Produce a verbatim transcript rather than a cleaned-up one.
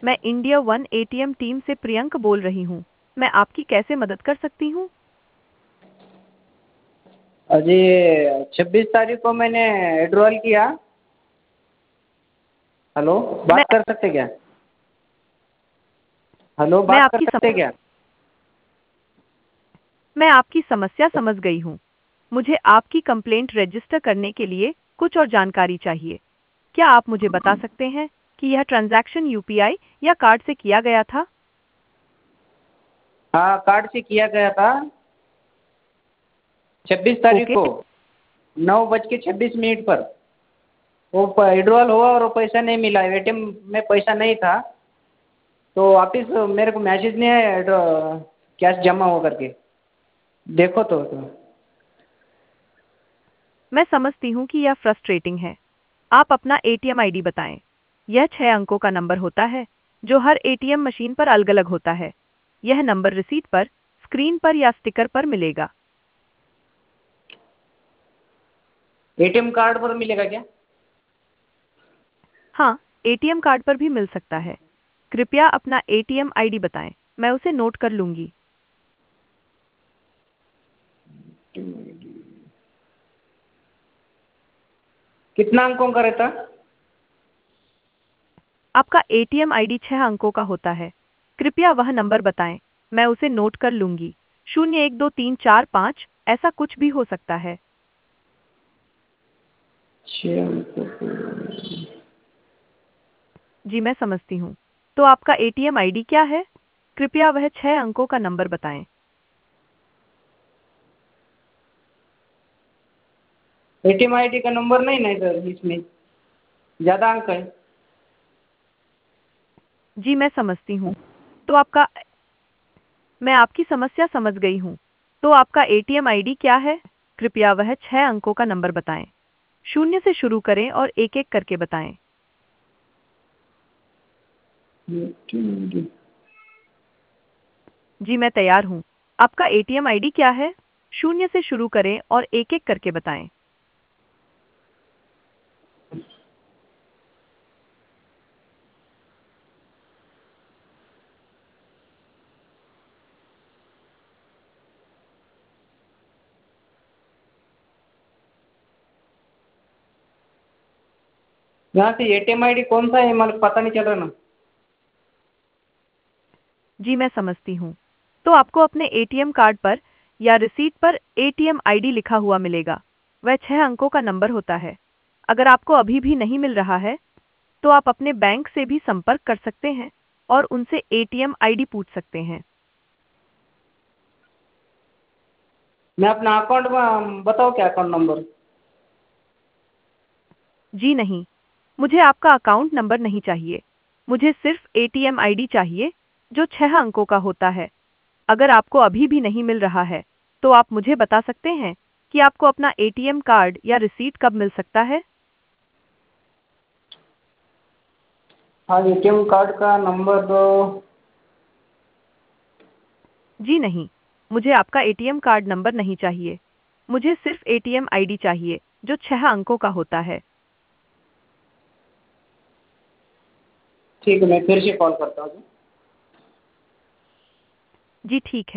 मैं India one ATM team से प्रियंक बोल रही हूँ। मैं आपकी कैसे मदद कर सकती हूँ? अजी, छब्बीस तारीख को मैंने विड्रॉल किया। हेलो, मैं बात कर सकते क्या? हेलो, मैं बात कर आपकी सम, सकते क्या? मैं आपकी समस्या समझ गई हूँ। मुझे आपकी कंप्लेंट रजिस्टर करने के लिए कुछ और जानकारी चाहिए। क्या आप मुझे बता सकते हैं कि यह ट्रांजैक्शन यूपीआई या कार्ड से किया गया था? हाँ, कार्ड से किया गया था। छब्बीस तारीख ओके। को नौ बज के छब्बीस मिनट पर वो विड्रॉल हुआ और वो पैसा नहीं मिला। एटीएम में पैसा नहीं था, तो वापस मेरे को मैसेज नहीं आया कैश जमा हो करके। देखो तो, तो। मैं समझती हूँ कि यह फ्रस्ट्रेटिंग है। आप अपना एटीएम आईडी बताएं। यह छह अंकों का नंबर होता है जो हर एटीएम मशीन पर अलग-अलग होता है। यह नंबर रिसीट पर, स्क्रीन पर या स्टिकर पर मिलेगा। एटीएम कार्ड पर मिलेगा क्या? हाँ, एटीएम कार्ड पर भी मिल सकता है। कृपया अपना एटीएम आईडी बताएं, मैं उसे नोट कर लूंगी। कितना अंकों का रहता? आपका एटीएम आईडी छह अंकों का होता है। कृपया वह नंबर बताएं, मैं उसे नोट कर लूंगी। शून्य एक दो तीन चार पाँच, ऐसा कुछ भी हो सकता है। छः अंकों का। जी मैं समझती हूँ। तो आपका एटीएम आईडी क्या है? कृपया वह छह अंकों का नंबर बताएं। एटीएम आईडी का नंबर नहीं ना सर, इसमें ज़्यादा अंक है। जी मैं समझती हूँ। तो आपका मैं आपकी समस्या समझ गई हूँ। तो आपका एटीएम आईडी क्या है? कृपया वह छह अंकों का नंबर बताएं। शून्य से शुरू करें और एक-एक करके बताएं। जी मैं तैयार हूँ। आपका एटीएम आईडी क्या है? शून्य से शुरू करें और एक-एक करके बताएं। यहाँ से एटीएम आईडी कौन सा है, मतलब पता नहीं चल रहा ना। जी मैं समझती हूँ। तो आपको अपने एटीएम कार्ड पर या रिसीट पर एटीएम आईडी लिखा हुआ मिलेगा। वह छह अंकों का नंबर होता है। अगर आपको अभी भी नहीं मिल रहा है, तो आप अपने बैंक से भी संपर्क कर सकते हैं और उनसे एटीएम आईडी पूछ सकते हैं। मैं अपना अकाउंट में बताओ क्या, अकाउंट नंबर? जी नहीं, मुझे आपका अकाउंट नंबर नहीं चाहिए। मुझे सिर्फ एटीएम आईडी चाहिए जो छह अंकों का होता है। अगर आपको अभी भी नहीं मिल रहा है, तो आप मुझे बता सकते हैं कि आपको अपना एटीएम कार्ड या रिसीट कब मिल सकता है? हाँ, एटीएम कार्ड का नंबर दो। जी नहीं, मुझे आपका एटीएम कार्ड नंबर नहीं चाहिए। मुझे सिर्फ एटीएम आईडी चाहिए जो छह अंकों का होता है। ठीक है, मैं फिर से कॉल करता हूँ। जी ठीक है।